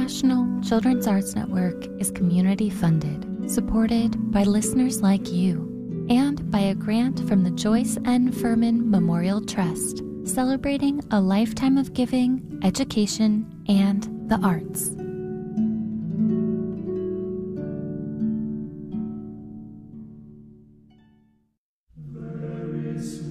National Children's Arts Network is community funded, supported by listeners like you, and by a grant from the Joyce N. Furman Memorial Trust, celebrating a lifetime of giving, education, and the arts.